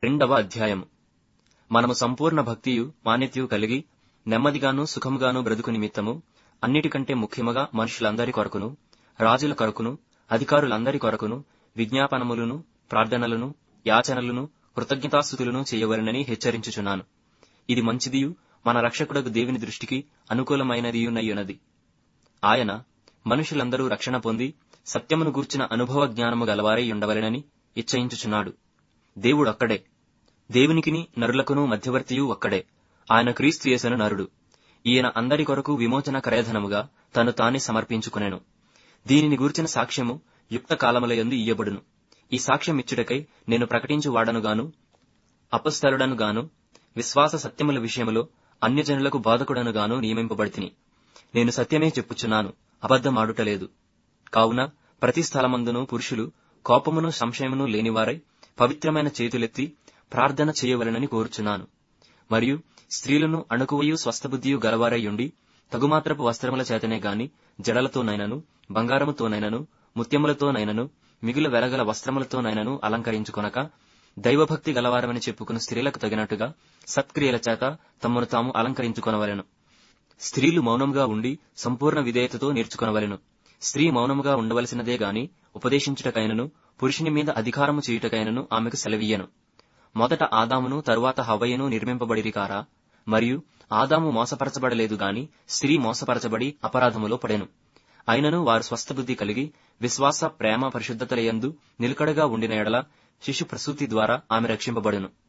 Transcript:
2వ అధ్యాయము. మనము సంపూర్ణ భక్తియు మాన్యతయు కలిగి నెమ్మదిగాను సుఖముగాను బ్రతుకు నిమిత్తము అన్నిటికంటే ముఖ్యముగా మనుషులందరి కొరకును, రాజుల కొరకును, అధికారులందరి కొరకును విజ్ఞాపనములను, ప్రార్థనలను, యాచనలను, కృతజ్ఞతాస్తుతులను చేయవలెనని హెచ్చరించుచున్నాను. ఇది మంచిదియు మన రక్షకుడగు దేవుని దృష్టికి అనుకూలమైనదియునయ్యున్నది. ఆయన మనుషులందరూ రక్షణ పొంది సత్యమును గూర్చిన అనుభవ జ్ఞానము గలవారై ఉండవలెనని ఇచ్చయించుచున్నాడు. దేవుడొక్కడే, దేవునికిని నరులకును మధ్యవర్తియు ఒక్కడే, ఆయన క్రీస్తు యేసును నరుడు. ఈయన అందరి కొరకు విమోచన క్రయధనముగా తను తానే సమర్పించుకునెను. దీనిని గూర్చిన సాక్ష్యము యుక్త కాలములయందు ఇయ్యబడును. ఈ సాక్ష్యమిచ్చుటకై నేను ప్రకటించువాడనుగాను, అపొస్తలుడనుగాను, విశ్వాస సత్యముల విషయములో అన్యజనులకు బోధకుడనుగాను నియమింపబడితిని. నేను సత్యమే చెప్పుచున్నాను, అబద్ధమాడుటలేదు. కావున ప్రతి స్థలమందును పురుషులు కోపమును సంశయమును లేనివారై పవిత్రమైన చేతులెత్తి ప్రార్థన చేయవలెనని కోరుచున్నాను. మరియు స్త్రీలను అణుకువయు స్వస్థబుద్ధియు గలవారయ్యుండి తగుమాత్రపు వస్త్రముల చేతనే గాని జడలతోనైనను, బంగారముతోనైనను, ముత్యములతోనైనను, మిగుల వెలగల వస్త్రములతోనైనను అలంకరించుకొనక దైవభక్తి గలవారమని చెప్పుకున్న స్త్రీలకు తగినట్టుగా సత్క్రియల చేత తమను తాము అలంకరించుకొనవలెను. స్త్రీలు మౌనముగా ఉండి సంపూర్ణ విధేయతతో నేర్చుకొనవలెను. స్త్రీ మౌనముగా ఉండవలసినదే గాని ఉపదేశించుటకైనను, పురుషుని మీద అధికారము చేయుటకైనను ఆమెకు సెలవీయను. మొదట ఆదామును తరువాత హవ్వయును నిర్మింపబడిరి కారా? మరియు ఆదాము మోసపరచబడలేదు గాని స్త్రీ మోసపరచబడి అపరాధములో పడెను. అయినను వారు స్వస్థబుద్ధి కలిగి విశ్వాస, ప్రేమ, పరిశుద్ధతలయందు నిలకడగా ఉండిన ఎడల శిశు ప్రసూతి ద్వారా ఆమె రక్షింపబడును.